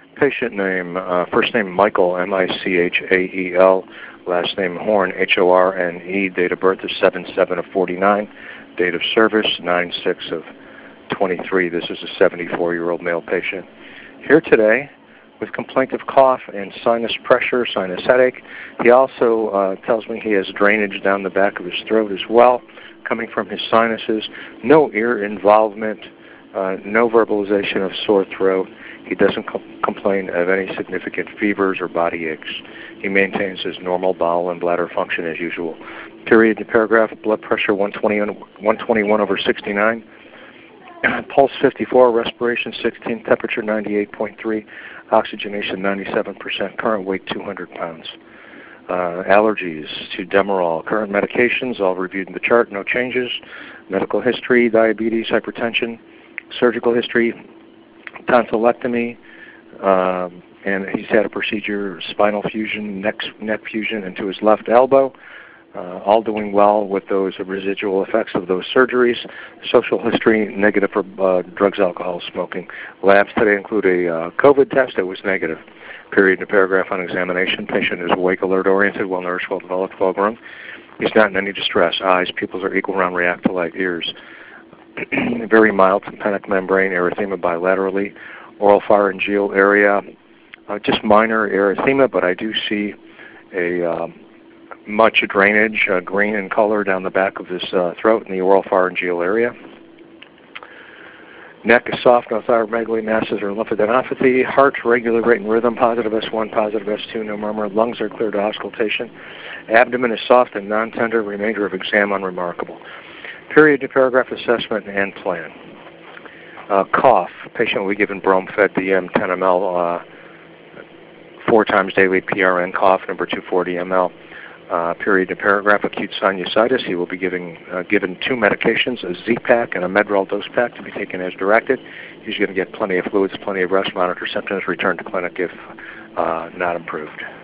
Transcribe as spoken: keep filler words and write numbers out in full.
Patient name, uh, first name Michael, M I C H A E L, last name Horn, H O R N E, date of birth is seven seven of forty-nine, date of service nine six of twenty-three. This is a seventy-four-year-old male patient. Here today with complaint of cough and sinus pressure, sinus headache. He also uh, tells me he has drainage down the back of his throat as well, coming from his sinuses. No ear involvement, uh, no verbalization of sore throat. He doesn't co- complain of any significant fevers or body aches. He maintains his normal bowel and bladder function as usual. Period to paragraph, blood pressure one twenty, one twenty-one over sixty-nine. Pulse fifty-four, respiration sixteen, temperature ninety-eight point three, oxygenation ninety-seven percent, current weight two hundred pounds. Uh, allergies to Demerol, current medications, all reviewed in the chart, no changes. Medical history, diabetes, hypertension, surgical history, tonsillectomy, um, and he's had a procedure, spinal fusion, neck, neck fusion into his left elbow. Uh, all doing well with those residual effects of those surgeries. Social history, negative for uh, drugs, alcohol, smoking. Labs today include a uh, COVID test that was negative. Period and paragraph on examination. Patient is awake, alert, oriented, well-nourished, well-developed, well-grown. He's not in any distress. Eyes, pupils are equal, round, react to light. Ears, very mild tympanic membrane erythema bilaterally. Oral pharyngeal area, uh, just minor erythema, but I do see a... Um, much drainage, uh, green in color down the back of his uh, throat in the oral pharyngeal area. Neck is soft, no thyromegaly, masses or lymphadenopathy. Heart, regular rate and rhythm, positive S one, positive S two, no murmur. Lungs are clear to auscultation. Abdomen is soft and non-tender, remainder of exam unremarkable. Period to paragraph assessment and plan. Uh, cough, patient will be given Bromfed D M ten milliliters, uh, four times daily P R N cough, number two hundred forty milliliters. Uh, period to paragraph, acute sinusitis. He will be giving, uh, given two medications, a Z-Pak and a Medrol dose pack to be taken as directed. He's going to get plenty of fluids, plenty of rest, monitor symptoms, return to clinic if uh, not improved.